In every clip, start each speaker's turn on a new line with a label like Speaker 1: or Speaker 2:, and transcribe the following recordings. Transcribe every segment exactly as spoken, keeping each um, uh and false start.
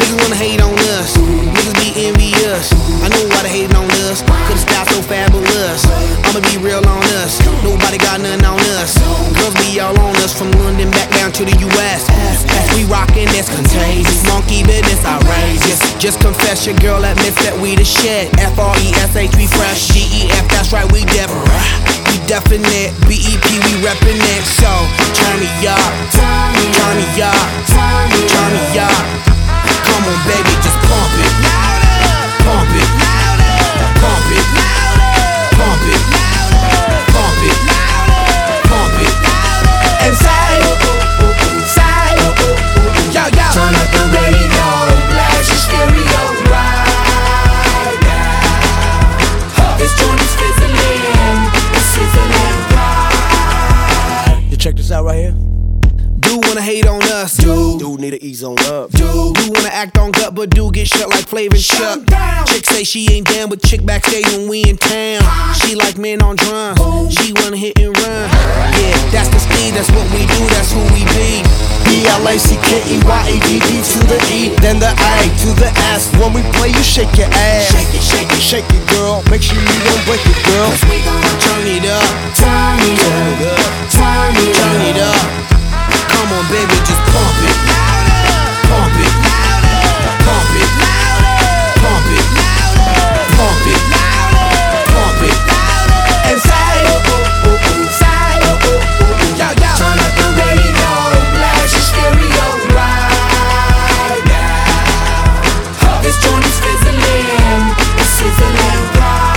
Speaker 1: Niggas wanna hate on us, niggas be envious. I know why they hating on us, cause the style so fabulous. I'ma be real on us, nobody got nothing on us. Girls be all on us, from London back down to the U S As we rockin', that's contagious. Monkey business outrageous. Just confess your girl admits that we the shit. F R E S H, we fresh. G E F, that's right, we different. We definite. B E P, we reppin' it. So, turn me up, turn me up, turn me up. Come on, baby, just pump it, pump it, pump it, pump it, pump it, pump it. And say, say, yo, yo.
Speaker 2: Turn up the radio, blast your stereo right now. This joint is fizzling, it's sizzling right.
Speaker 3: You check this out right here.
Speaker 1: Do wanna hate on us,
Speaker 3: Dude, dude need to ease on up.
Speaker 1: Dude, do wanna act on gut, but do get shut like Flavor and Chuck. Chick say she ain't down, but chick backstage when we in town. She like men on drums, she wanna hit and run. Yeah, that's the speed, that's what we do, that's who we be.
Speaker 3: B L A C K E Y A D D to the E, then the A to the S. When we play, you shake your ass.
Speaker 1: Shake it, shake it,
Speaker 3: Shake it, girl. Make sure you don't break it, girl.
Speaker 2: Cause we gon'
Speaker 1: turn it up,
Speaker 2: turn it up, turn it up,
Speaker 1: turn it up. Come on, baby, just pump it, pump it, pump it, pump it, pump it, pump it, and say, say, yo, yo.
Speaker 2: turn up the radio, blast your stereo right now. This joint is fizzling, it's sizzling right.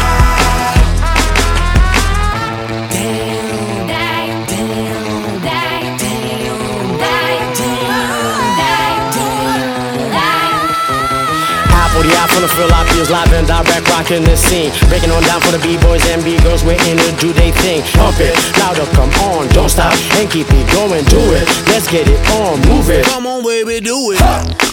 Speaker 4: forty-out from the Philippines, live and direct, rocking the scene. Breaking on down for the B-boys and B-girls, we're in to do they thing. Pump it, louder, come on, don't stop, and keep it going, do it. Let's get it on, move it.
Speaker 1: Come on, baby, do it.